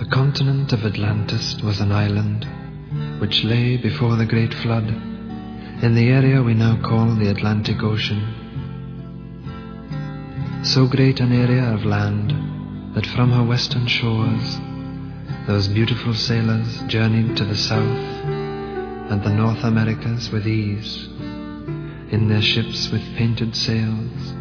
continent of Atlantis was an island which lay before the great flood in the area we now call the Atlantic Ocean. So great an area of land that from her western shores those beautiful sailors journeyed to the South and the North Americas with ease, in their ships with painted sails,